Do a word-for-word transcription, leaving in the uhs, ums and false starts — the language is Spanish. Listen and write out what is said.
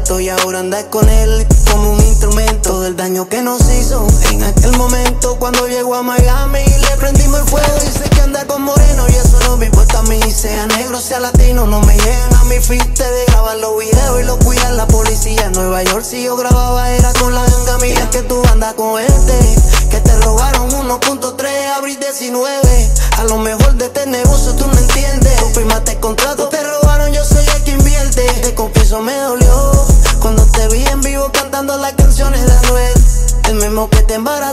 esto y ahora andas con él como un instrumento del daño que nos hizo en aquel momento cuando llegó a Miami y le prendimos el fuego. Dice que anda con moreno y eso no me importa a mí, sea negro, sea latino, no me llegan a mi fit de grabar los videos y los cuida la policía en Nueva York. Si yo grababa era con la ganga mía. Es que tú andas con este, que te robaron uno punto tres abril diecinueve. A lo mejor de este negocio tú no entiendes. Tú firmaste contrato, te robaron, yo soy el que invierte. Te confieso me dolió cuando te vi en vivo cantando las canciones de Anuel, el mismo que te embarazó.